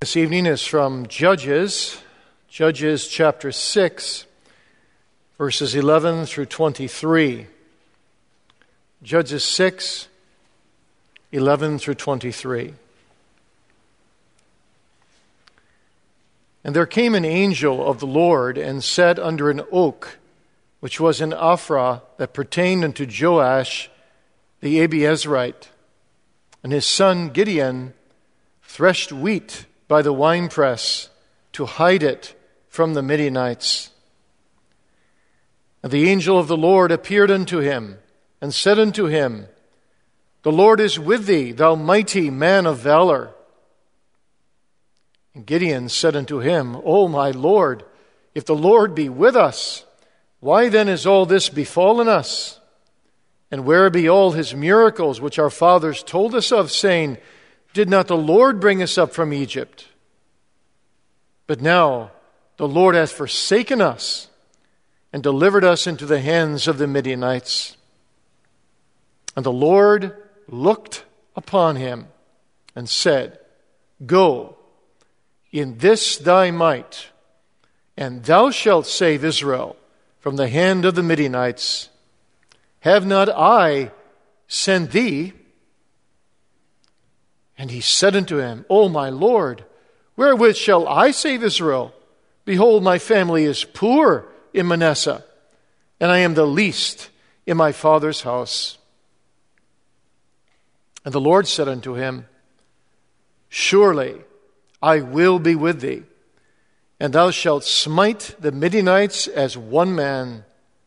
This evening is from Judges chapter 6, verses 11 through 23. Judges 6, 11 through 23. And there came an angel of the Lord and sat under an oak, which was in Ophrah, that pertained unto Joash the Abiezrite. And his son Gideon threshed wheat by the winepress to hide it from the Midianites. And the angel of the Lord appeared unto him and said unto him, The Lord is with thee, thou mighty man of valor. And Gideon said unto him, O my Lord, if the Lord be with us, why then is all this befallen us? And where be all his miracles which our fathers told us of, saying, Did not the Lord bring us up from Egypt? But now the Lord hath forsaken us and delivered us into the hands of the Midianites. And the Lord looked upon him and said, Go in this thy might, and thou shalt save Israel from the hand of the Midianites. Have not I sent thee? And he said unto him, O my Lord, wherewith shall I save Israel? Behold, my family is poor in Manasseh, and I am the least in my father's house. And the Lord said unto him, Surely I will be with thee, and thou shalt smite the Midianites as one man.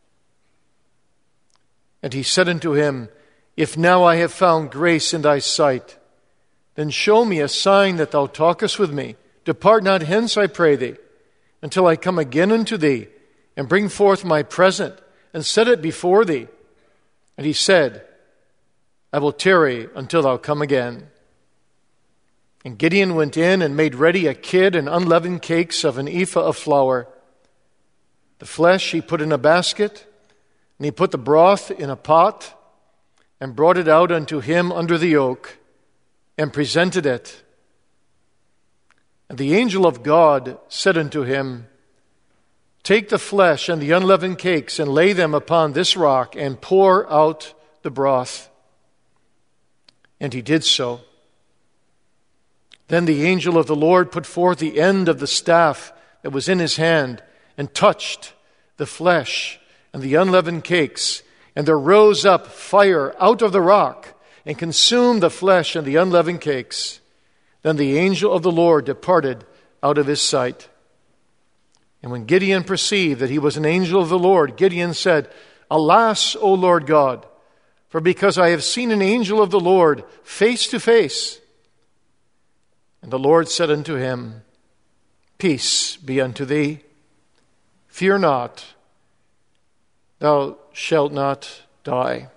And he said unto him, If now I have found grace in thy sight, then show me a sign that thou talkest with me. Depart not hence, I pray thee, until I come again unto thee, and bring forth my present, and set it before thee. And he said, I will tarry until thou come again. And Gideon went in and made ready a kid and unleavened cakes of an ephah of flour. The flesh he put in a basket, and he put the broth in a pot, and brought it out unto him under the oak, and presented it. And the angel of God said unto him, Take the flesh and the unleavened cakes, and lay them upon this rock, and pour out the broth. And he did so. Then the angel of the Lord put forth the end of the staff that was in his hand, and touched the flesh and the unleavened cakes, and there rose up fire out of the rock, and consumed the flesh and the unleavened cakes. Then the angel of the Lord departed out of his sight. And when Gideon perceived that he was an angel of the Lord, Gideon said, Alas, O Lord God, for because I have seen an angel of the Lord face to face. And the Lord said unto him, Peace be unto thee. Fear not. Thou shalt not die.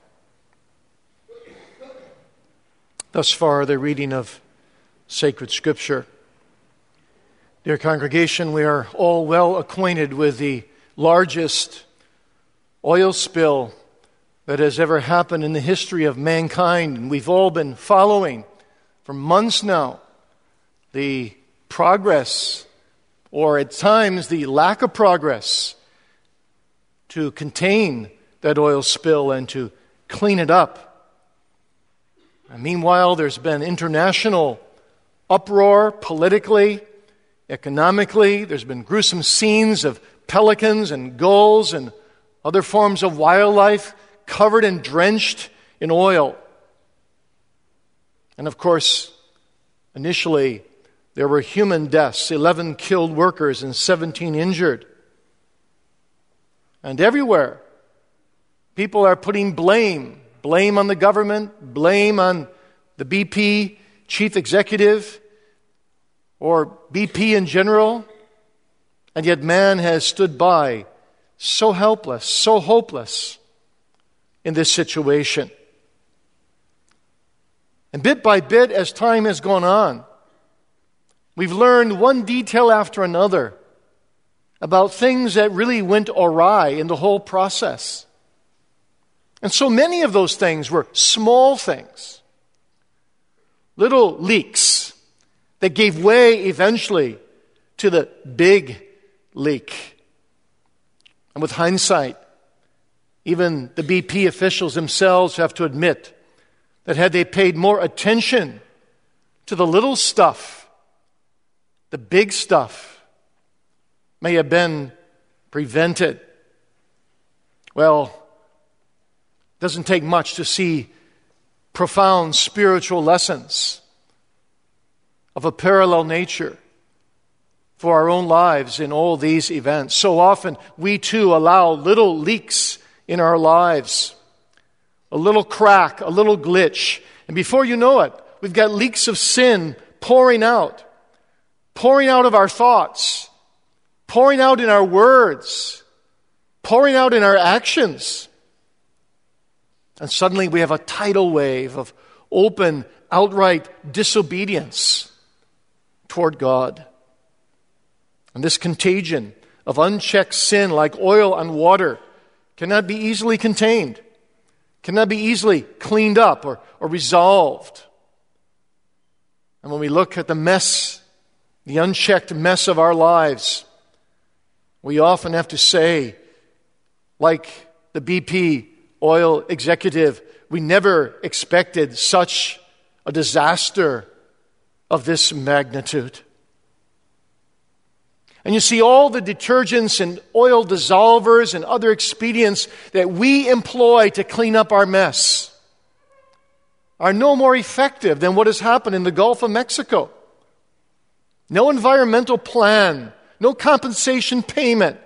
Thus far, the reading of sacred Scripture. Dear congregation, we are all well acquainted with the largest oil spill that has ever happened in the history of mankind. And we've all been following for months now the progress, or at times the lack of progress, to contain that oil spill and to clean it up. And meanwhile, there's been international uproar politically, economically. There's been gruesome scenes of pelicans and gulls and other forms of wildlife covered and drenched in oil. And of course, initially, there were human deaths, 11 killed workers and 17 injured. And everywhere, people are putting blame on the government, blame on the BP chief executive, or BP in general. And yet man has stood by so helpless, so hopeless in this situation. And bit by bit, as time has gone on, we've learned one detail after another about things that really went awry in the whole process. And so many of those things were small things, little leaks that gave way eventually to the big leak. And with hindsight, even the BP officials themselves have to admit that had they paid more attention to the little stuff, the big stuff may have been prevented. Well, it doesn't take much to see profound spiritual lessons of a parallel nature for our own lives in all these events. So often, we too allow little leaks in our lives, a little crack, a little glitch, and before you know it, we've got leaks of sin pouring out of our thoughts, pouring out in our words, pouring out in our actions. And suddenly we have a tidal wave of open, outright disobedience toward God. And this contagion of unchecked sin, like oil on water, cannot be easily contained, cannot be easily cleaned up or resolved. And when we look at the mess, the unchecked mess of our lives, we often have to say, like the BP oil executive, we never expected such a disaster of this magnitude. And you see, all the detergents and oil dissolvers and other expedients that we employ to clean up our mess are no more effective than what has happened in the Gulf of Mexico. No environmental plan, no compensation payment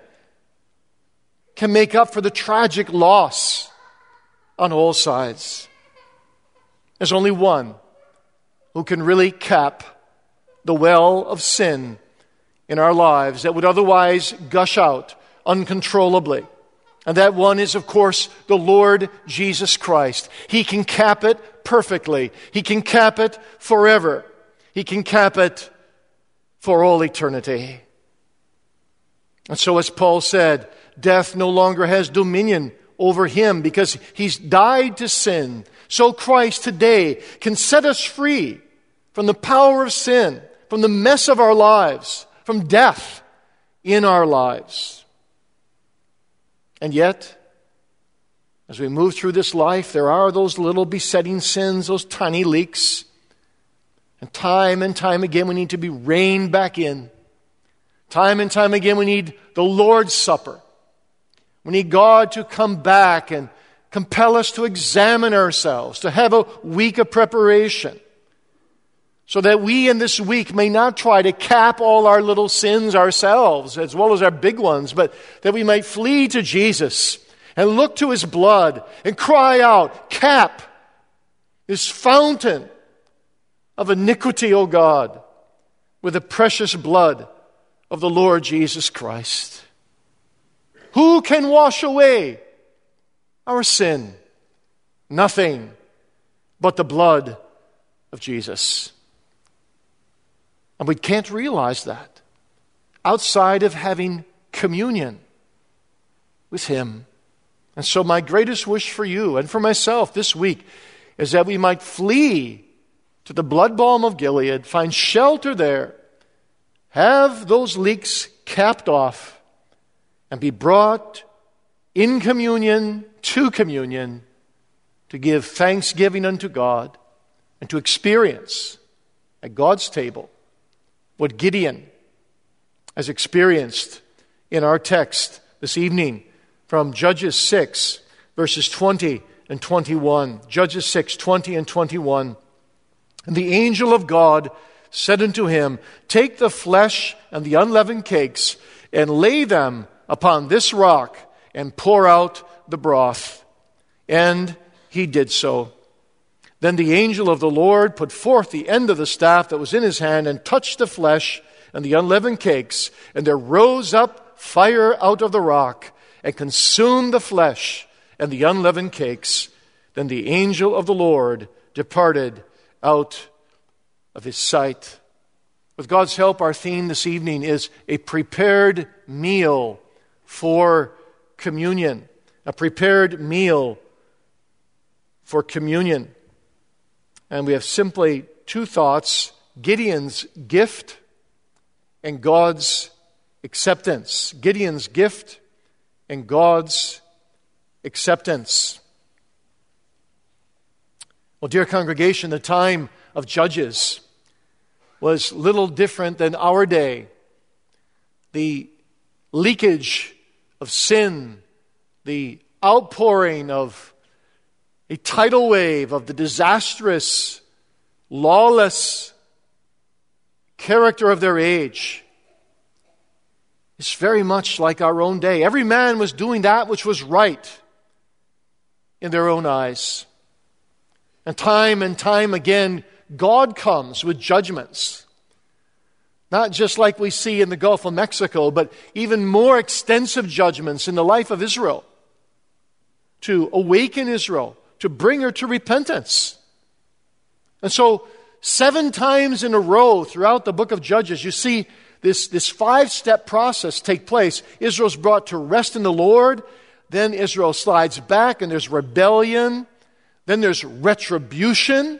can make up for the tragic loss on all sides. There's only one who can really cap the well of sin in our lives that would otherwise gush out uncontrollably. And that one is, of course, the Lord Jesus Christ. He can cap it perfectly. He can cap it forever. He can cap it for all eternity. And so, as Paul said, death no longer has dominion over him because he's died to sin. So Christ today can set us free from the power of sin, from the mess of our lives, from death in our lives. And yet, as we move through this life, there are those little besetting sins, those tiny leaks. And time again, we need to be reined back in. Time and time again, we need the Lord's Supper. We need God to come back and compel us to examine ourselves, to have a week of preparation, so that we in this week may not try to cap all our little sins ourselves, as well as our big ones, but that we might flee to Jesus and look to His blood and cry out, cap this fountain of iniquity, O God, with the precious blood of the Lord Jesus Christ. Who can wash away our sin? Nothing but the blood of Jesus. And we can't realize that outside of having communion with Him. And so my greatest wish for you and for myself this week is that we might flee to the blood balm of Gilead, find shelter there, have those leaks capped off, and be brought in communion to give thanksgiving unto God and to experience at God's table what Gideon has experienced in our text this evening from Judges 6, verses 20 and 21. Judges 6, 20 and 21. And the angel of God said unto him, take the flesh and the unleavened cakes and lay them upon this rock and pour out the broth. And he did so. Then the angel of the Lord put forth the end of the staff that was in his hand and touched the flesh and the unleavened cakes, and there rose up fire out of the rock and consumed the flesh and the unleavened cakes. Then the angel of the Lord departed out of his sight. With God's help, our theme this evening is a prepared meal for communion. A prepared meal for communion. And we have simply two thoughts Gideon's gift and God's acceptance. Gideon's gift and God's acceptance. Well, dear congregation, the time of Judges was little different than our day. The leakage of sin, the outpouring of a tidal wave of the disastrous, lawless character of their age is very much like our own day. Every man was doing that which was right in their own eyes. And time again, God comes with judgments. Not just like we see in the Gulf of Mexico, but even more extensive judgments in the life of Israel to awaken Israel, to bring her to repentance. And so 7 times in a row throughout the book of Judges, you see this 5-step process take place. Israel's brought to rest in the Lord. Then Israel slides back and there's rebellion. Then there's retribution.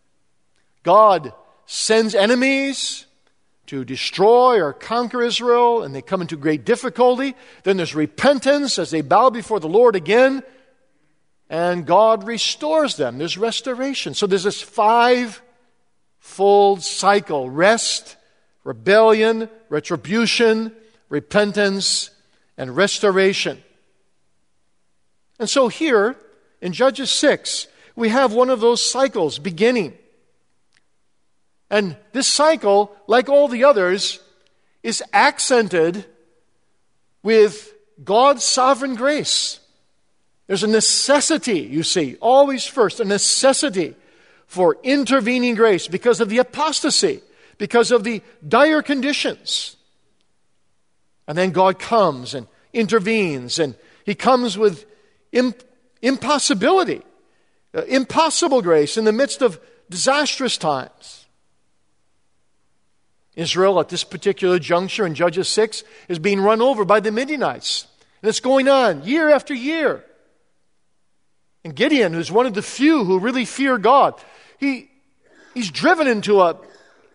God sends enemies to destroy or conquer Israel, and they come into great difficulty. Then there's repentance as they bow before the Lord again, and God restores them. There's restoration. So there's this 5-fold cycle: rest, rebellion, retribution, repentance, and restoration. And so here in Judges 6, we have one of those cycles beginning. And this cycle, like all the others, is accented with God's sovereign grace. There's a necessity, you see, always first, a necessity for intervening grace because of the apostasy, because of the dire conditions. And then God comes and intervenes, and He comes with impossible grace in the midst of disastrous times. Israel, at this particular juncture in Judges 6, is being run over by the Midianites. And it's going on year after year. And Gideon, who's one of the few who really fear God, he's driven into a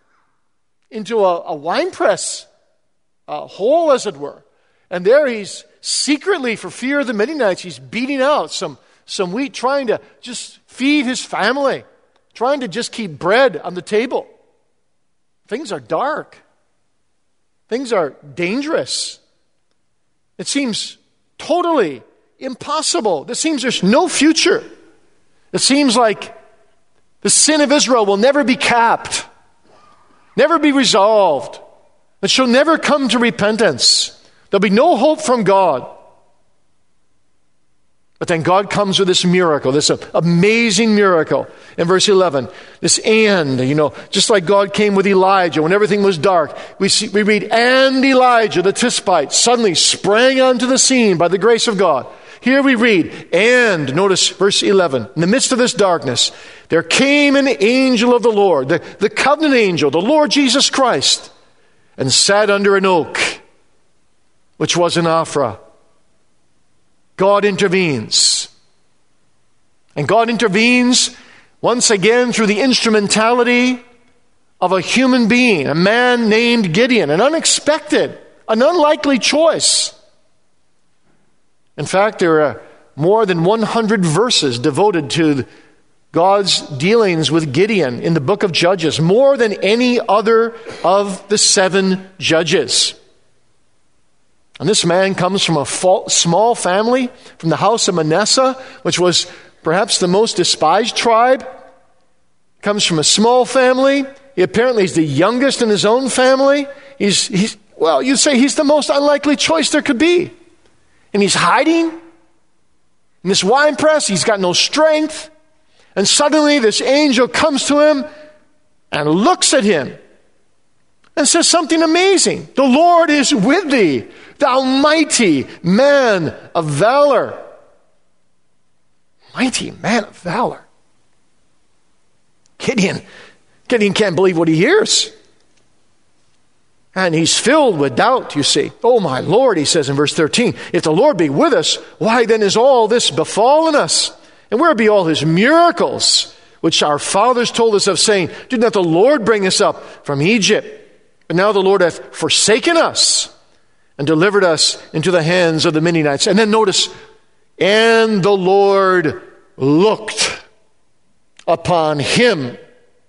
winepress hole, as it were. And there he's secretly, for fear of the Midianites, he's beating out some wheat, trying to just feed his family, trying to just keep bread on the table. Things are dark. Things are dangerous. It seems totally impossible. It seems there's no future. It seems like the sin of Israel will never be capped, never be resolved. It shall never come to repentance. There'll be no hope from God. But then God comes with this miracle, this amazing miracle. In verse 11, this and, just like God came with Elijah when everything was dark, we read, and Elijah the Tishbite suddenly sprang onto the scene by the grace of God. Here we read, and, notice verse 11, in the midst of this darkness, there came an angel of the Lord, the covenant angel, the Lord Jesus Christ, and sat under an oak, which was in Ophrah. God intervenes. And God intervenes once again through the instrumentality of a human being, a man named Gideon, an unexpected, an unlikely choice. In fact, there are more than 100 verses devoted to God's dealings with Gideon in the book of Judges, more than any other of the 7 judges. And this man comes from a small family, from the house of Manasseh, which was perhaps the most despised tribe. Comes from a small family. He apparently is the youngest in his own family. You'd say he's the most unlikely choice there could be. And he's hiding in this winepress. He's got no strength. And suddenly this angel comes to him and looks at him and says something amazing. The Lord is with thee, thou mighty man of valor. Mighty man of valor. Gideon can't believe what he hears. And he's filled with doubt, you see. Oh my Lord, he says in verse 13, if the Lord be with us, why then is all this befallen us? And where be all his miracles which our fathers told us of, saying, did not the Lord bring us up from Egypt? But now the Lord hath forsaken us and delivered us into the hands of the Midianites. And then notice, and the Lord looked upon him.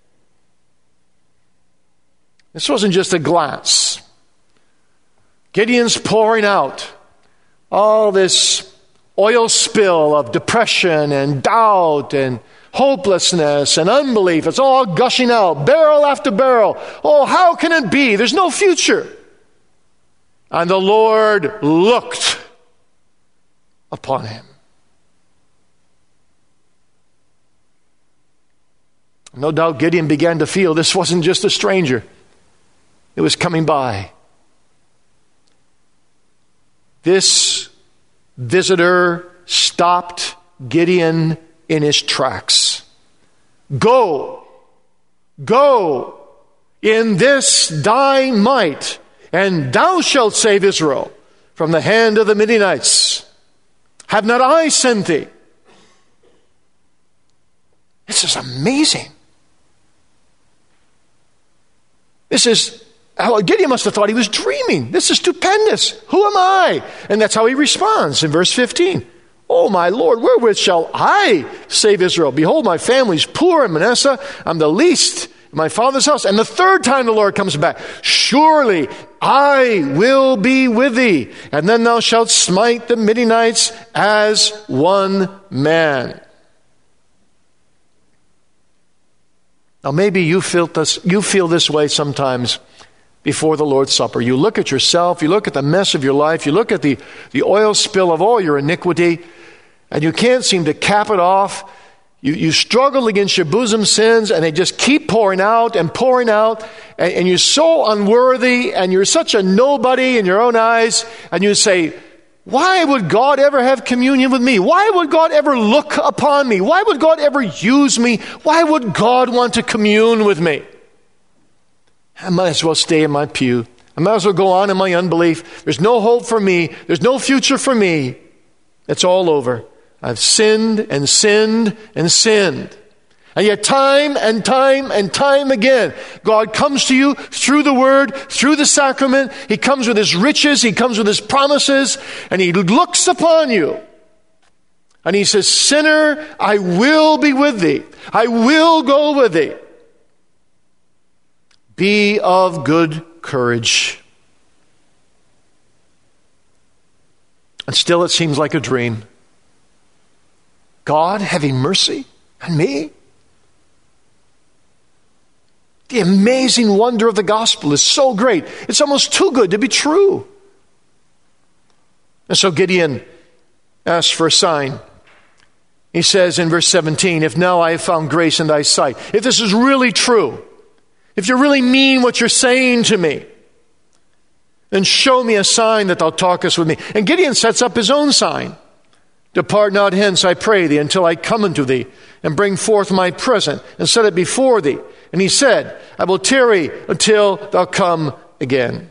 This wasn't just a glance. Gideon's pouring out all this oil spill of depression and doubt and hopelessness and unbelief. It's all gushing out, barrel after barrel. Oh, how can it be? There's no future. And the Lord looked upon him. No doubt Gideon began to feel this wasn't just a stranger. It was coming by. This visitor stopped Gideon in his tracks. Go in this thy might, and thou shalt save Israel from the hand of the Midianites. Have not I sent thee? This is amazing. Gideon must have thought he was dreaming. This is stupendous. Who am I? And that's how he responds in verse 15. Oh, my Lord, wherewith shall I save Israel? Behold, my family's poor in Manasseh. I'm the least in my father's house. And the third time the Lord comes back. Surely I will be with thee. And then thou shalt smite the Midianites as one man. Now maybe you feel this way sometimes before the Lord's Supper. You look at yourself, you look at the mess of your life, you look at the oil spill of all your iniquity, and you can't seem to cap it off. You struggle against your bosom sins, and they just keep pouring out, and you're so unworthy, and you're such a nobody in your own eyes, and you say, why would God ever have communion with me? Why would God ever look upon me? Why would God ever use me? Why would God want to commune with me? I might as well stay in my pew. I might as well go on in my unbelief. There's no hope for me. There's no future for me. It's all over. I've sinned and sinned and sinned. And yet time and time and time again, God comes to you through the Word, through the sacrament. He comes with His riches. He comes with His promises. And He looks upon you. And He says, sinner, I will be with thee. I will go with thee. Be of good courage. And still it seems like a dream. God having mercy on me? The amazing wonder of the gospel is so great. It's almost too good to be true. And so Gideon asks for a sign. He says in verse 17, if now I have found grace in thy sight, if this is really true, if you really mean what you're saying to me, then show me a sign that thou talkest with me. And Gideon sets up his own sign. Depart not hence, I pray thee, until I come unto thee, and bring forth my present, and set it before thee. And he said, I will tarry until thou come again.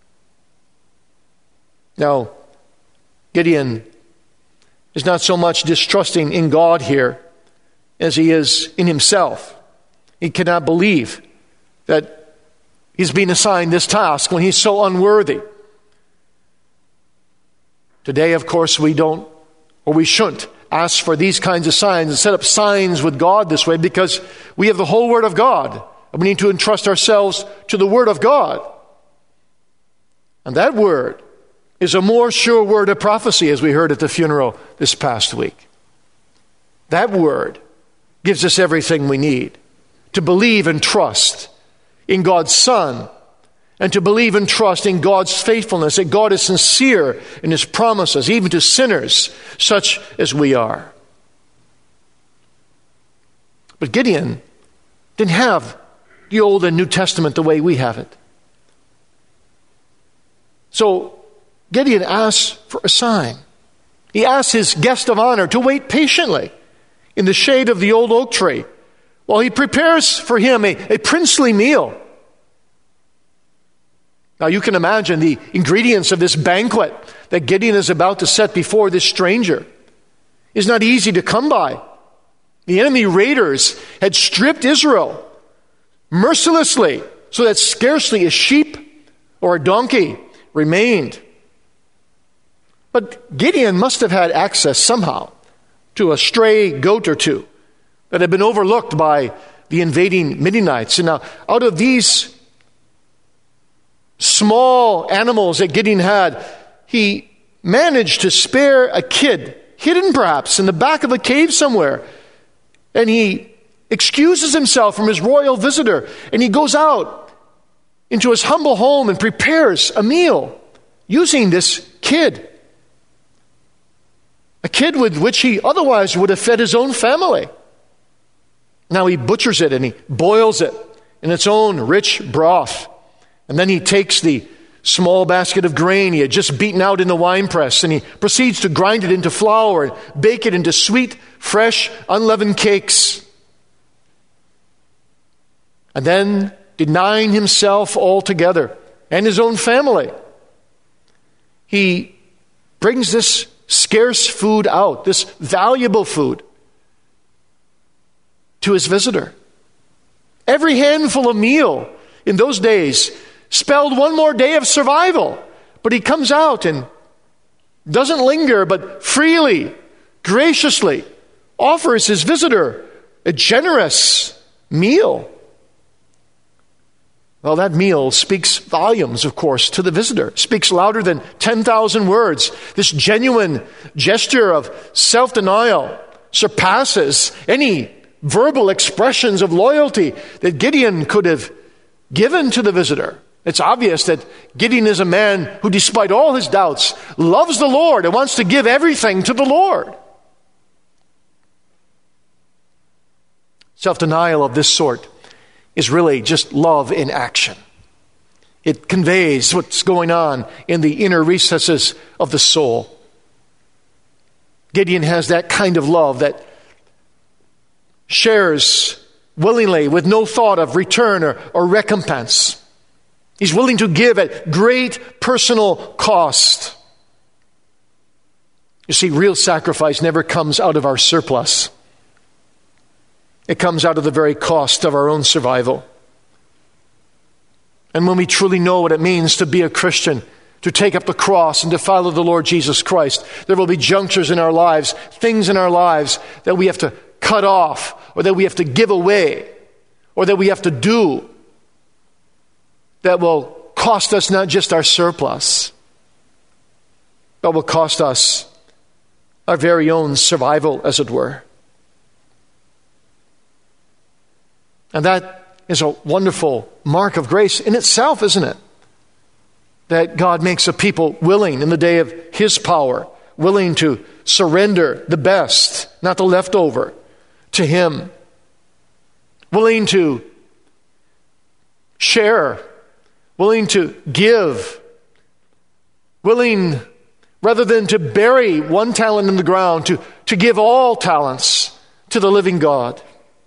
Now, Gideon is not so much distrusting in God here as he is in himself. He cannot believe that he's been assigned this task when he's so unworthy. Today, of course, we don't, or we shouldn't, ask for these kinds of signs and set up signs with God this way because we have the whole Word of God. And we need to entrust ourselves to the Word of God. And that Word is a more sure word of prophecy, as we heard at the funeral this past week. That Word gives us everything we need to believe and trust in God's Son, and to believe and trust in God's faithfulness, that God is sincere in His promises, even to sinners such as we are. But Gideon didn't have the Old and New Testament the way we have it. So Gideon asks for a sign. He asks his guest of honor to wait patiently in the shade of the old oak tree while he prepares for him a princely meal. Now you can imagine the ingredients of this banquet that Gideon is about to set before this stranger is not easy to come by. The enemy raiders had stripped Israel mercilessly so that scarcely a sheep or a donkey remained. But Gideon must have had access somehow to a stray goat or two that had been overlooked by the invading Midianites. And now, out of these small animals that Gideon had, he managed to spare a kid, hidden perhaps in the back of a cave somewhere. And he excuses himself from his royal visitor, and he goes out into his humble home and prepares a meal using this kid. A kid with which he otherwise would have fed his own family. Now he butchers it and he boils it in its own rich broth. And then he takes the small basket of grain he had just beaten out in the winepress, and he proceeds to grind it into flour and bake it into sweet, fresh, unleavened cakes. And then, denying himself altogether and his own family, he brings this scarce food out, this valuable food, to his visitor. Every handful of meal in those days spelled one more day of survival. But he comes out and doesn't linger, but freely, graciously offers his visitor a generous meal. Well, that meal speaks volumes, of course, to the visitor. Speaks louder than 10,000 words. This genuine gesture of self-denial surpasses any verbal expressions of loyalty that Gideon could have given to the visitor. It's obvious that Gideon is a man who, despite all his doubts, loves the Lord and wants to give everything to the Lord. Self-denial of this sort is really just love in action. It conveys what's going on in the inner recesses of the soul. Gideon has that kind of love that shares willingly with no thought of return or recompense. He's willing to give at great personal cost. You see, real sacrifice never comes out of our surplus. It comes out of the very cost of our own survival. And when we truly know what it means to be a Christian, to take up the cross and to follow the Lord Jesus Christ, there will be junctures in our lives, things in our lives that we have to cut off, or that we have to give away, or that we have to do, that will cost us not just our surplus, but will cost us our very own survival, as it were. And that is a wonderful mark of grace in itself, isn't it? That God makes a people willing in the day of His power, willing to surrender the best, not the leftover, to Him. Willing to share, willing to give, willing, rather than to bury one talent in the ground, to give all talents to the living God.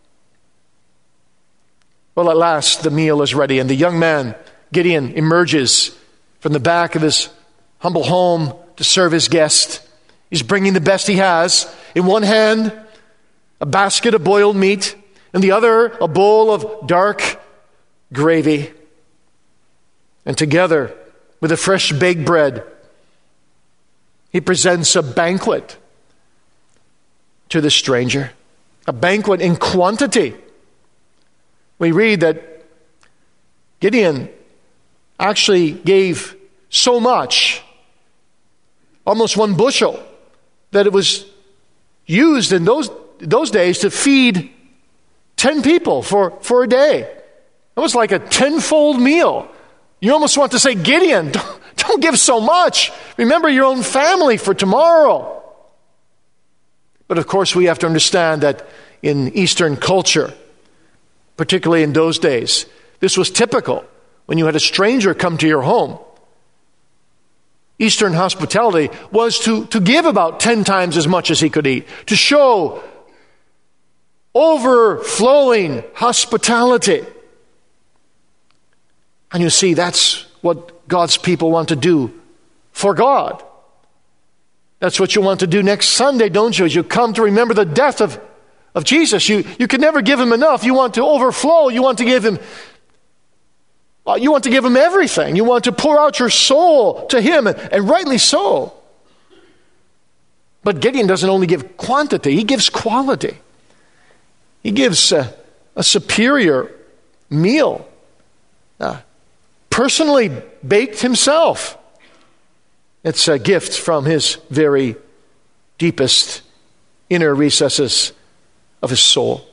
Well, at last the meal is ready, and the young man, Gideon, emerges from the back of his humble home to serve his guest. He's bringing the best he has. In one hand, a basket of boiled meat, and the other, a bowl of dark gravy. And together, with a fresh baked bread, he presents a banquet to the stranger. A banquet in quantity. We read that Gideon actually gave so much, almost 1 bushel, that it was used in those days to feed 10 people for a day. It was like a 10-fold meal. You almost want to say, Gideon, don't give so much. Remember your own family for tomorrow. But of course, we have to understand that in Eastern culture, particularly in those days, this was typical. When you had a stranger come to your home, Eastern hospitality was to give about 10 times as much as he could eat, to show overflowing hospitality. And you see, that's what God's people want to do for God. That's what you want to do next Sunday, don't you? As you come to remember the death of of Jesus. You can never give him enough. You want to overflow. You want to give him everything. You want to pour out your soul to him, and rightly so. But Gideon doesn't only give quantity, he gives quality. He gives a superior meal, personally baked himself. It's a gift from his very deepest inner recesses of his soul.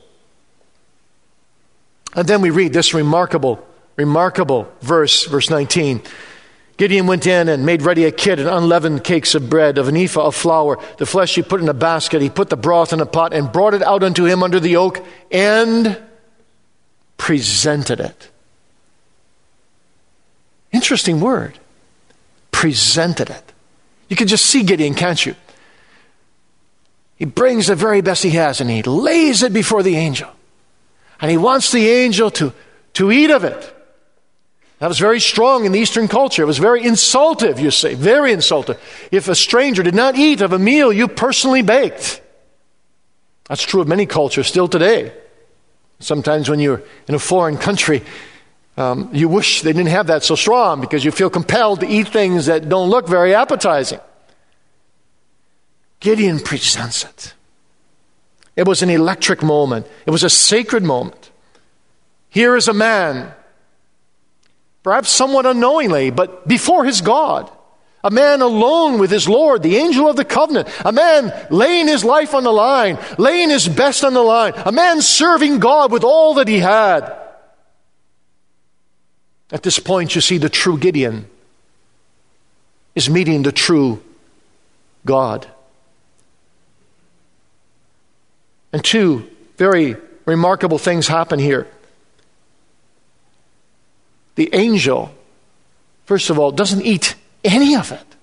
And then we read this remarkable verse 19. Gideon went in and made ready a kid and unleavened cakes of bread of an ephah of flour. The flesh he put in a basket. He put the broth in a pot and brought it out unto him under the oak and presented it. Interesting word. Presented it. You can just see Gideon, can't you? He brings the very best he has and he lays it before the angel. And he wants the angel to eat of it. That was very strong in the Eastern culture. It was very insultive, you see, very insultive. If a stranger did not eat of a meal you personally baked. That's true of many cultures still today. Sometimes when you're in a foreign country, you wish they didn't have that so strong because you feel compelled to eat things that don't look very appetizing. Gideon presents it. It was an electric moment. It was a sacred moment. Here is a man, perhaps somewhat unknowingly, but before his God. A man alone with his Lord, the angel of the covenant. A man laying his life on the line, laying his best on the line. A man serving God with all that he had. At this point, you see the true Gideon is meeting the true God. And two very remarkable things happen here. The angel, first of all, doesn't eat any of it.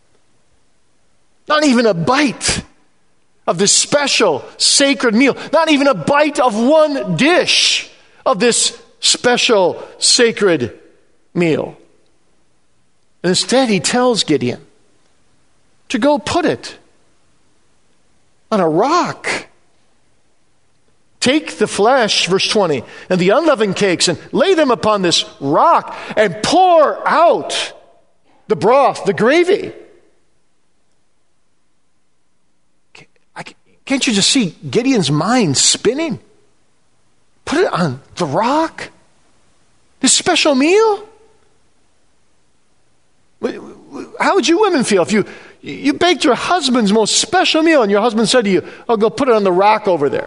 Not even a bite of this special sacred meal. Not even a bite of one dish of this special sacred meal. And instead, he tells Gideon to go put it on a rock. Take the flesh, verse 20, and the unleavened cakes and lay them upon this rock and pour out the broth, the gravy. Can't you just see Gideon's mind spinning? Put it on the rock? This special meal? How would you women feel if you baked your husband's most special meal and your husband said to you, "Oh, go put it on the rock over there"?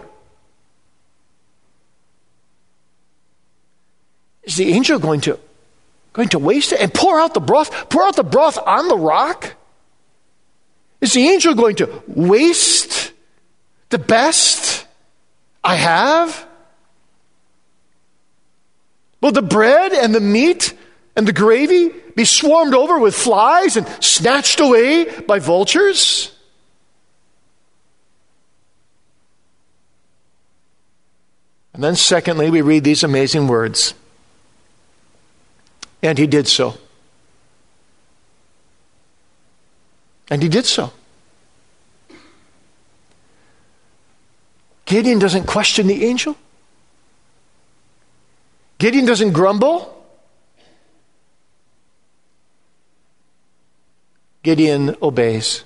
Is the angel going to waste it and pour out the broth? Pour out the broth on the rock? Is the angel going to waste the best I have? Will the bread and the meat and the gravy be swarmed over with flies and snatched away by vultures? And then secondly, we read these amazing words. And he did so. And he did so. Gideon doesn't question the angel. Gideon doesn't grumble. Gideon obeys.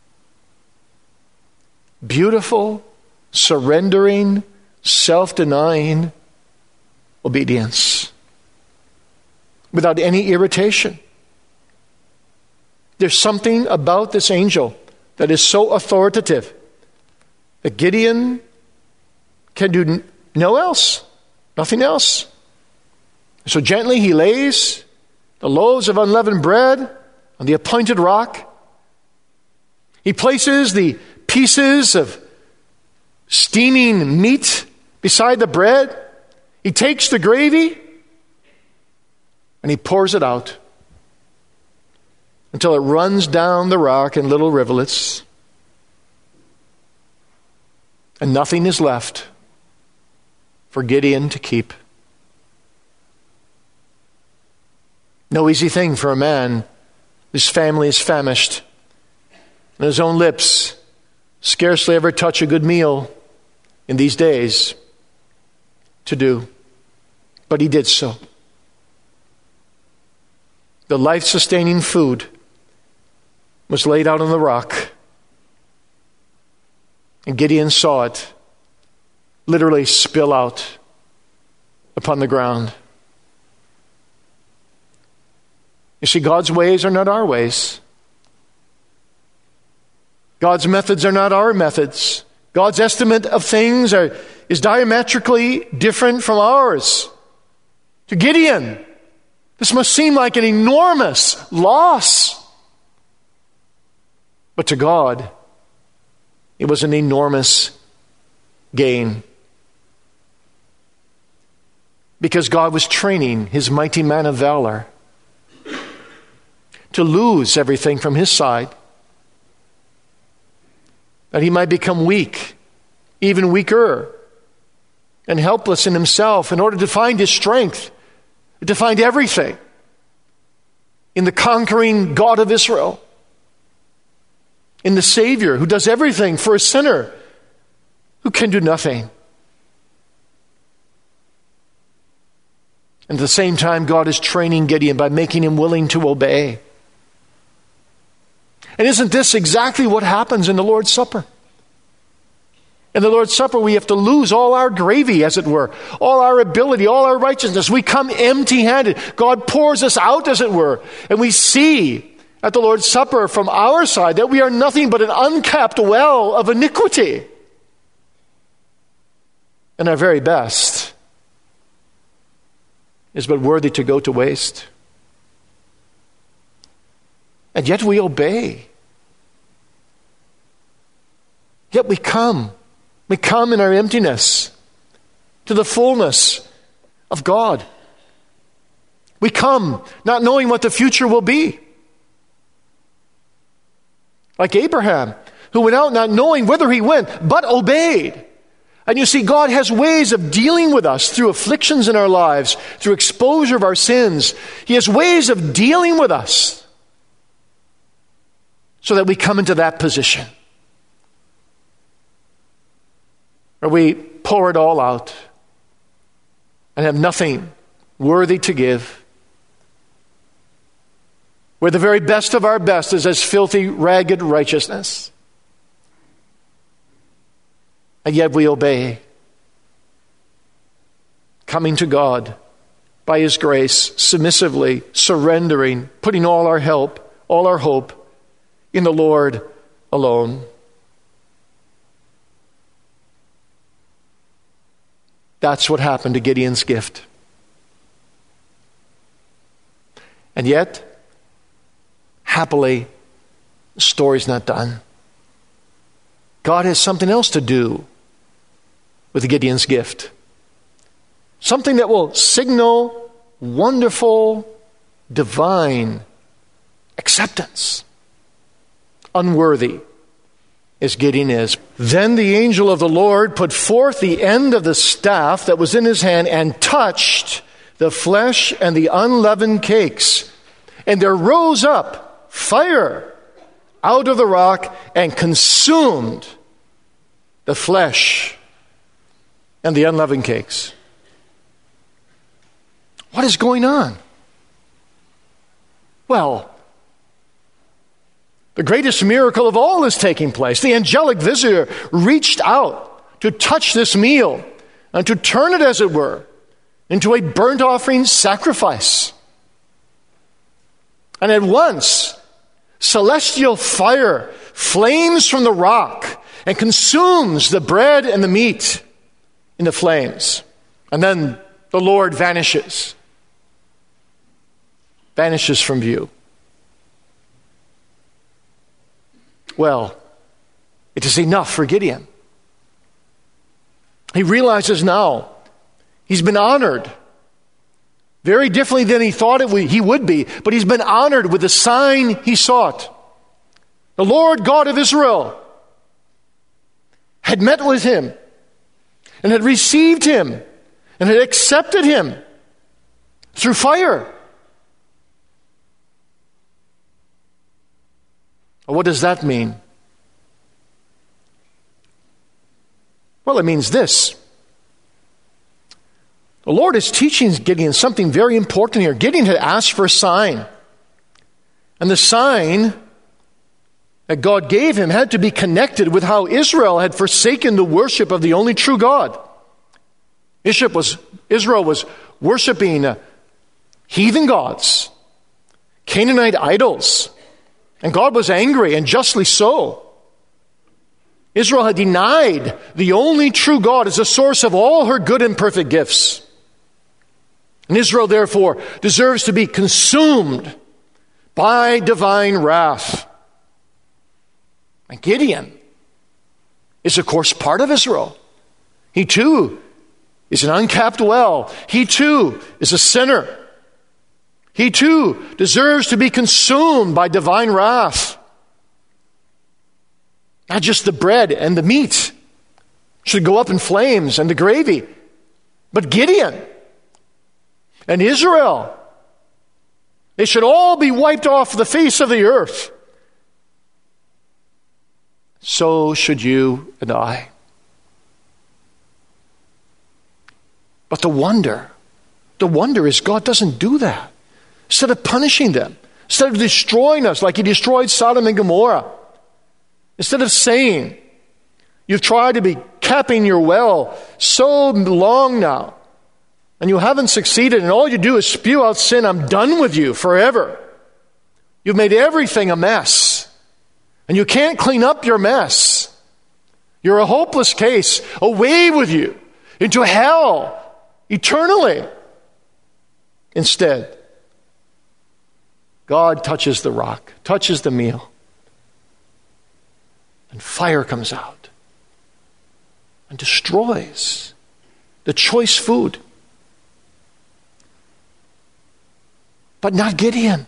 Beautiful, surrendering, self-denying obedience. Without any irritation. There's something about this angel that is so authoritative that Gideon can do no else, nothing else. So gently he lays the loaves of unleavened bread on the appointed rock. He places the pieces of steaming meat beside the bread. He takes the gravy and he pours it out until it runs down the rock in little rivulets. And nothing is left for Gideon to keep. No easy thing for a man whose family is famished and his own lips scarcely ever touch a good meal in these days to do. But he did so. The life-sustaining food was laid out on the rock. And Gideon saw it literally spill out upon the ground. You see, God's ways are not our ways. God's methods are not our methods. God's estimate of things is diametrically different from ours. To Gideon, this must seem like an enormous loss. But to God, it was an enormous gain. Because God was training his mighty man of valor to lose everything from his side, that he might become weak, even weaker, and helpless in himself in order to find his strength, to find everything in the conquering God of Israel, in the Savior who does everything for a sinner who can do nothing. And at the same time, God is training Gideon by making him willing to obey. And isn't this exactly what happens in the Lord's Supper? In the Lord's Supper, we have to lose all our gravy, as it were, all our ability, all our righteousness. We come empty-handed. God pours us out, as it were. And we see at the Lord's Supper from our side that we are nothing but an uncapped well of iniquity. And our very best is but worthy to go to waste. And yet we obey. Yet we come. We come in our emptiness to the fullness of God. We come not knowing what the future will be. Like Abraham, who went out not knowing whither he went, but obeyed. And you see, God has ways of dealing with us through afflictions in our lives, through exposure of our sins. He has ways of dealing with us so that we come into that position where we pour it all out and have nothing worthy to give, where the very best of our best is as filthy, ragged righteousness. And yet we obey, coming to God by his grace, submissively surrendering, putting all our help, all our hope in the Lord alone. That's what happened to Gideon's gift. And yet, happily, the story's not done. God has something else to do with Gideon's gift. Something that will signal wonderful, divine acceptance. Unworthy as Gideon is. Then the angel of the Lord put forth the end of the staff that was in his hand and touched the flesh and the unleavened cakes. And there rose up fire out of the rock and consumed the flesh and the unleavened cakes. What is going on? Well, the greatest miracle of all is taking place. The angelic visitor reached out to touch this meal and to turn it, as it were, into a burnt offering sacrifice. And at once, celestial fire flames from the rock and consumes the bread and the meat in the flames. And then the Lord vanishes from view. Well, it is enough for Gideon. He realizes now he's been honored very differently than he thought he would be, but he's been honored with the sign he sought. The Lord God of Israel had met with him and had received him and had accepted him through fire. What does that mean? Well, it means this. The Lord is teaching Gideon something very important here. Gideon had asked for a sign. And the sign that God gave him had to be connected with how Israel had forsaken the worship of the only true God. Israel was worshiping heathen gods, Canaanite idols, and God was angry, and justly so. Israel had denied the only true God as the source of all her good and perfect gifts. And Israel, therefore, deserves to be consumed by divine wrath. And Gideon is, of course, part of Israel. He, too, is an uncapped well. He, too, is a sinner. He, too, deserves to be consumed by divine wrath. Not just the bread and the meat should go up in flames and the gravy, but Gideon and Israel, they should all be wiped off the face of the earth. So should you and I. But the wonder is God doesn't do that. Instead of punishing them, instead of destroying us like he destroyed Sodom and Gomorrah, instead of saying, you've tried to be capping your well so long now, and you haven't succeeded, and all you do is spew out sin, I'm done with you forever. You've made everything a mess, and you can't clean up your mess. You're a hopeless case. Away with you into hell eternally. Instead, God touches the rock, touches the meal, and fire comes out and destroys the choice food. But not Gideon.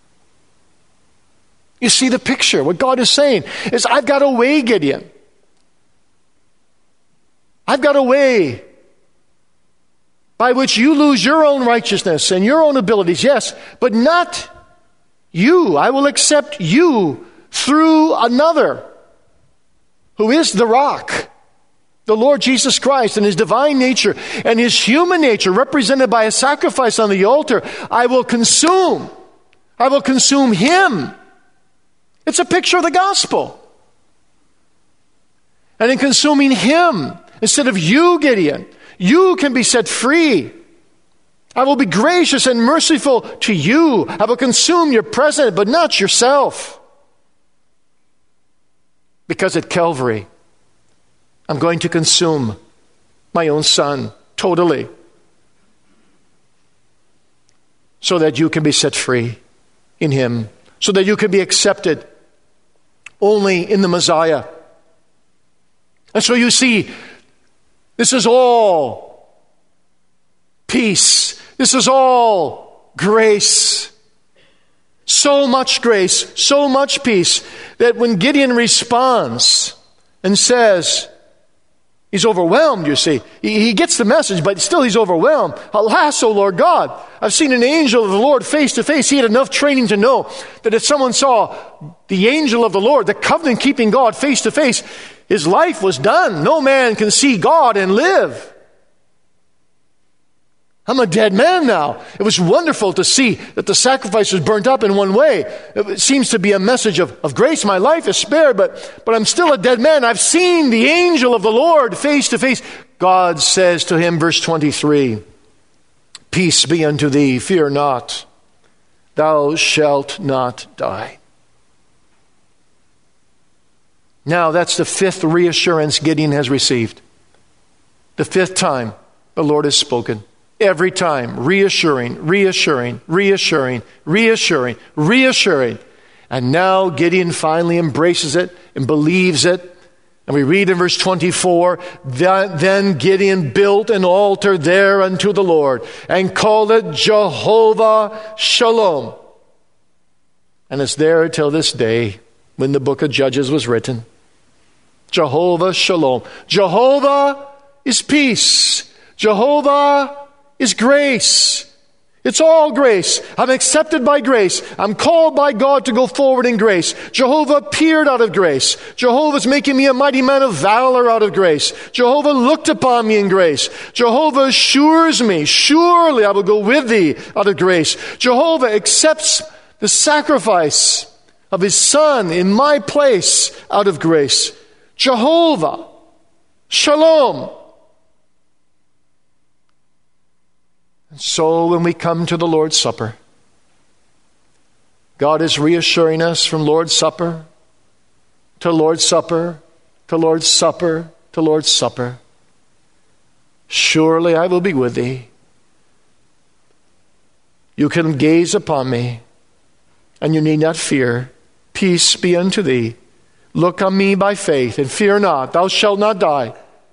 You see the picture. What God is saying is, I've got a way, Gideon. I've got a way by which you lose your own righteousness and your own abilities, yes, but not you. I will accept you through another who is the rock, the Lord Jesus Christ, and his divine nature and his human nature represented by a sacrifice on the altar. I will consume him. It's a picture of the gospel. And in consuming him, instead of you, Gideon, you can be set free. I will be gracious and merciful to you. I will consume your present, but not yourself. Because at Calvary, I'm going to consume my own son totally, so that you can be set free in him, so that you can be accepted only in the Messiah. And so you see, this is all peace. This is all grace. So much grace, so much peace, that when Gideon responds and says, he's overwhelmed, you see. He gets the message, but still he's overwhelmed. Alas, O Lord God, I've seen an angel of the Lord face to face. He had enough training to know that if someone saw the angel of the Lord, the covenant-keeping God, face to face, his life was done. No man can see God and live. I'm a dead man now. It was wonderful to see that the sacrifice was burnt up in one way. It seems to be a message of grace. My life is spared, but I'm still a dead man. I've seen the angel of the Lord face to face. God says to him, verse 23, peace be unto thee, fear not. Thou shalt not die. Now that's the fifth reassurance Gideon has received. The fifth time the Lord has spoken. Every time, reassuring. And now Gideon finally embraces it and believes it. And we read in verse 24, then Gideon built an altar there unto the Lord and called it Jehovah Shalom. And it's there till this day when the book of Judges was written. Jehovah Shalom. Jehovah is peace. Jehovah is grace. It's all grace. I'm accepted by grace. I'm called by God to go forward in grace. Jehovah appeared out of grace. Jehovah's making me a mighty man of valor out of grace. Jehovah looked upon me in grace. Jehovah assures me, surely I will go with thee out of grace. Jehovah accepts the sacrifice of his Son in my place out of grace. Jehovah, Shalom. And so when we come to the Lord's Supper, God is reassuring us from Lord's Supper to Lord's Supper to Lord's Supper to Lord's Supper. Surely I will be with thee. You can gaze upon me, and you need not fear. Peace be unto thee. Look on me by faith, and fear not. Thou shalt not die.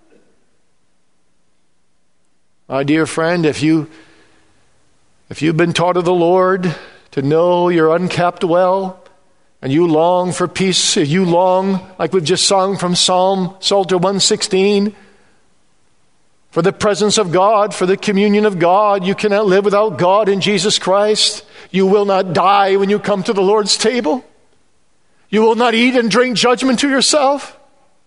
My dear friend, if you've been taught of the Lord to know your unkept well, and you long for peace, you long, like we've just sung from Psalter 116, for the presence of God, for the communion of God. You cannot live without God in Jesus Christ. You will not die when you come to the Lord's table. You will not eat and drink judgment to yourself.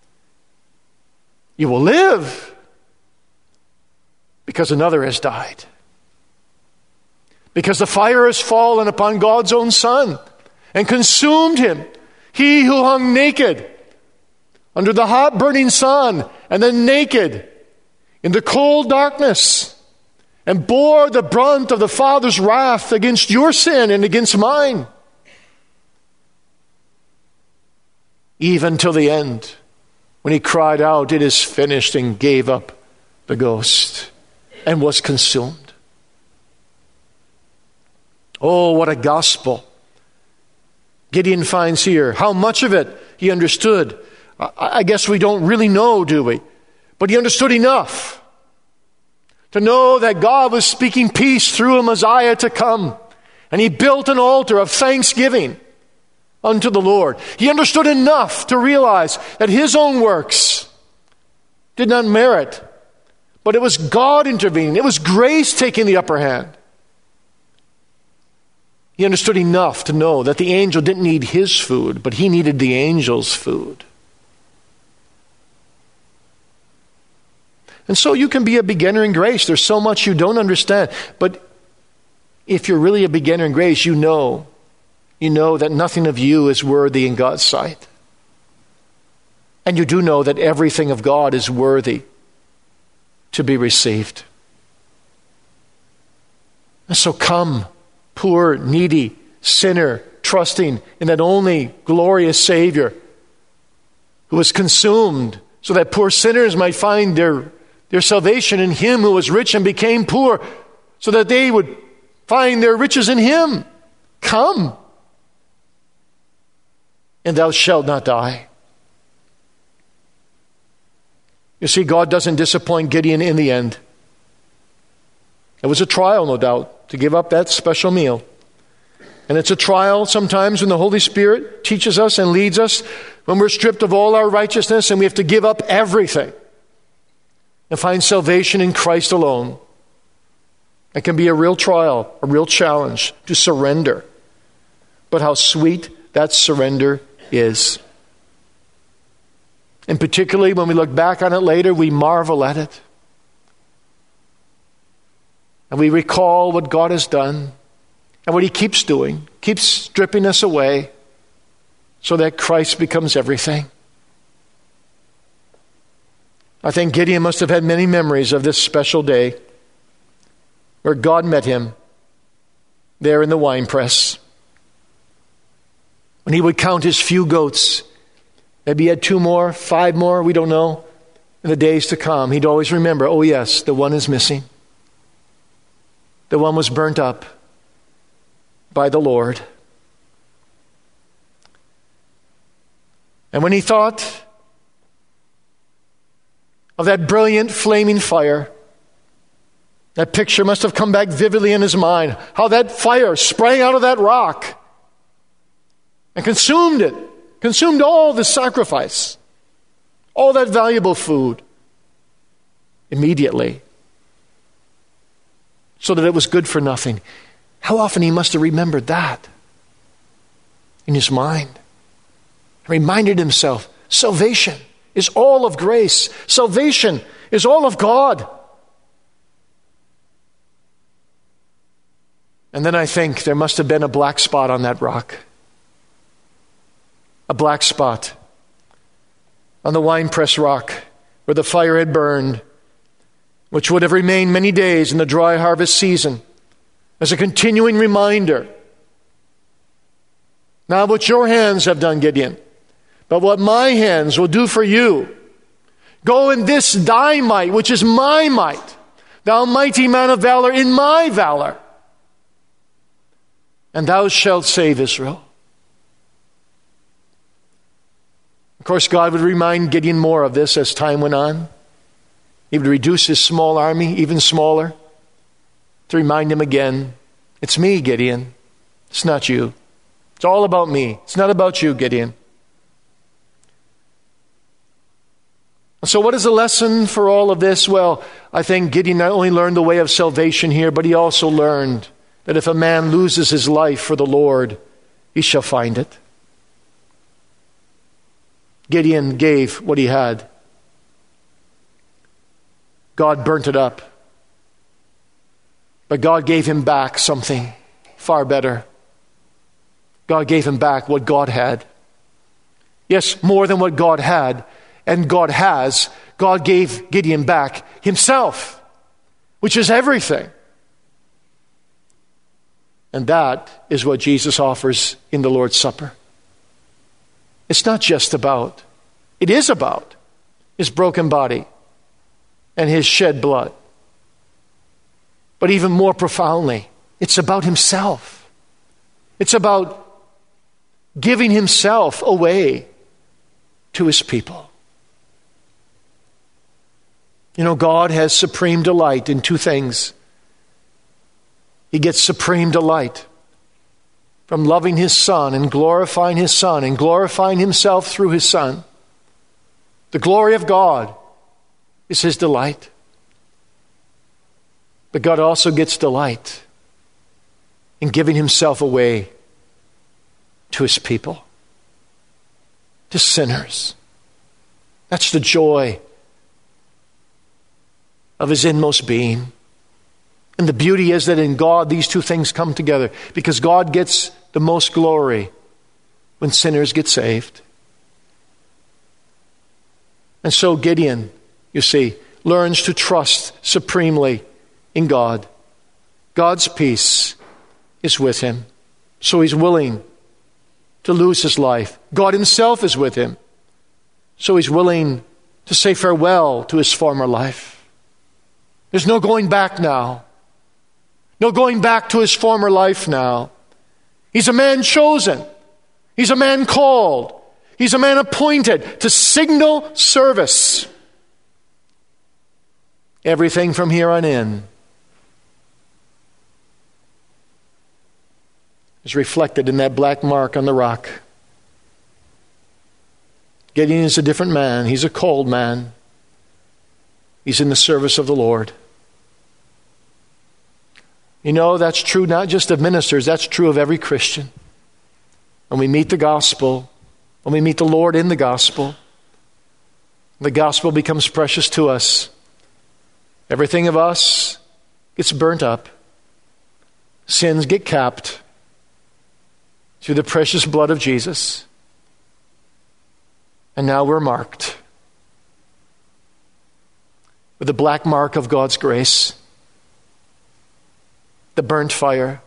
You will live because another has died. Because the fire has fallen upon God's own Son and consumed him. He who hung naked under the hot burning sun, and then naked in the cold darkness, and bore the brunt of the Father's wrath against your sin and against mine. Even till the end, when he cried out, "It is finished," and gave up the ghost and was consumed. Oh, what a gospel Gideon finds here. How much of it he understood, I guess we don't really know, do we? But he understood enough to know that God was speaking peace through a Messiah to come. And he built an altar of thanksgiving unto the Lord. He understood enough to realize that his own works did not merit, but it was God intervening. It was grace taking the upper hand. He understood enough to know that the angel didn't need his food, but he needed the angel's food. And so you can be a beginner in grace. There's so much you don't understand. But if you're really a beginner in grace, you know that nothing of you is worthy in God's sight. And you do know that everything of God is worthy to be received. And so come, poor, needy sinner, trusting in that only glorious Savior who was consumed so that poor sinners might find their salvation in him who was rich and became poor, so that they would find their riches in him. Come, and thou shalt not die. You see, God doesn't disappoint Gideon in the end. It was a trial, no doubt, to give up that special meal. And it's a trial sometimes when the Holy Spirit teaches us and leads us, when we're stripped of all our righteousness and we have to give up everything and find salvation in Christ alone. It can be a real trial, a real challenge to surrender. But how sweet that surrender is. And particularly when we look back on it later, we marvel at it. And we recall what God has done and what he keeps doing, keeps stripping us away so that Christ becomes everything. I think Gideon must have had many memories of this special day where God met him there in the winepress. When he would count his few goats, maybe he had 2 more, 5 more, we don't know, in the days to come, he'd always remember, oh yes, the one is missing. The one was burnt up by the Lord. And when he thought of that brilliant flaming fire, that picture must have come back vividly in his mind. How that fire sprang out of that rock and consumed it. Consumed all the sacrifice. All that valuable food. Immediately. so that it was good for nothing. How often he must have remembered that in his mind. Reminded himself, salvation is all of grace. Salvation is all of God. And then I think there must have been a black spot on that rock. A black spot on the winepress rock where the fire had burned, which would have remained many days in the dry harvest season as a continuing reminder. Not what your hands have done, Gideon, but what my hands will do for you. Go in this thy might, which is my might, thou mighty man of valor, in my valor, and thou shalt save Israel. Of course, God would remind Gideon more of this as time went on. He would reduce his small army even smaller to remind him again, it's me, Gideon. It's not you. It's all about me. It's not about you, Gideon. So what is the lesson for all of this? Well, I think Gideon not only learned the way of salvation here, but he also learned that if a man loses his life for the Lord, he shall find it. Gideon gave what he had. God burnt it up. But God gave him back something far better. God gave him back what God had. Yes, more than what God had and God has. God gave Gideon back himself, which is everything. And that is what Jesus offers in the Lord's Supper. It's not just about, it is about his broken body and his shed blood. But even more profoundly, it's about himself. It's about giving himself away to his people. You know, God has supreme delight in two things. He gets supreme delight from loving his Son and glorifying his Son and glorifying himself through his Son. The glory of God is his delight. But God also gets delight in giving himself away to his people, to sinners. That's the joy of his inmost being. And the beauty is that in God, these two things come together, because God gets the most glory when sinners get saved. And so Gideon, you see, learns to trust supremely in God. God's peace is with him, so he's willing to lose his life. God himself is with him, so he's willing to say farewell to his former life. There's no going back now. No going back to his former life now. He's a man chosen. He's a man called. He's a man appointed to signal service. Everything from here on in is reflected in that black mark on the rock. Gideon is a different man. He's a called man. He's in the service of the Lord. You know, that's true not just of ministers, that's true of every Christian. When we meet the gospel, when we meet the Lord in the gospel becomes precious to us. Everything of us gets burnt up. Sins get capped through the precious blood of Jesus. And now we're marked with the black mark of God's grace. The burnt fire.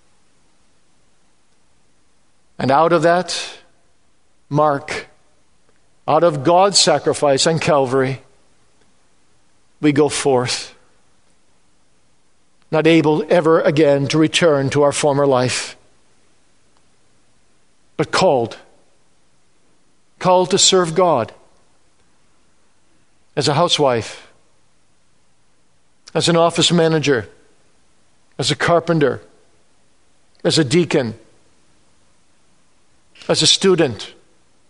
And out of that mark, out of God's sacrifice on Calvary, we go forth, not able ever again to return to our former life, but called to serve God as a housewife, as an office manager, as a carpenter, as a deacon, as a student,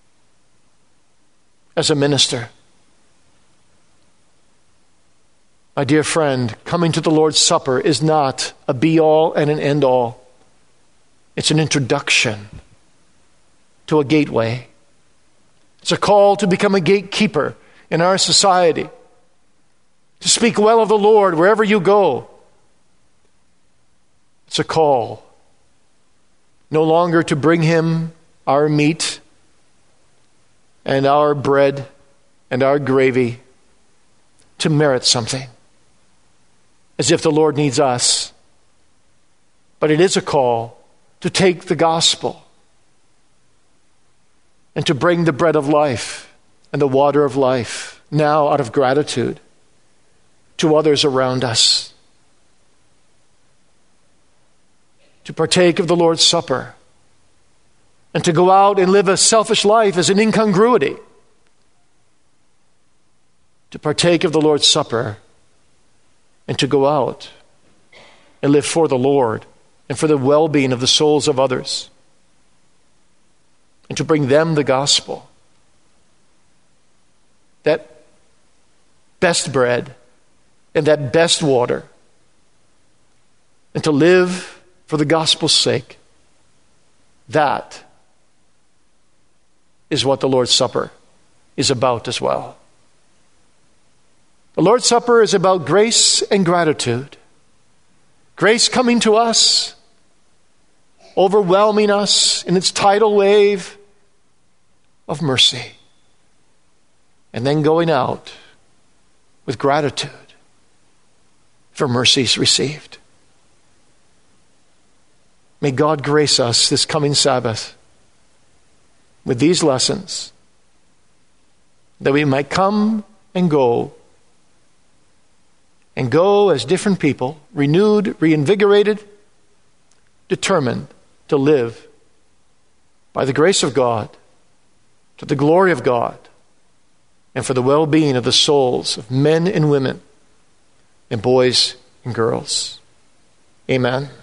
as a minister. My dear friend, coming to the Lord's Supper is not a be-all and an end-all. It's an introduction to a gateway. It's a call to become a gatekeeper in our society, to speak well of the Lord wherever you go. It's a call no longer to bring him our meat and our bread and our gravy to merit something, as if the Lord needs us. But it is a call to take the gospel and to bring the bread of life and the water of life, now out of gratitude, to others around us. To partake of the Lord's Supper and to go out and live a selfish life is an incongruity. To partake of the Lord's Supper and to go out and live for the Lord and for the well-being of the souls of others, and to bring them the gospel, that best bread and that best water, and to live for the gospel's sake. That is what the Lord's Supper is about as well. The Lord's Supper is about grace and gratitude. Grace coming to us, overwhelming us in its tidal wave of mercy, and then going out with gratitude for mercies received. May God grace us this coming Sabbath with these lessons, that we might come and go as different people, renewed, reinvigorated, determined to live by the grace of God, to the glory of God, and for the well-being of the souls of men and women and boys and girls. Amen.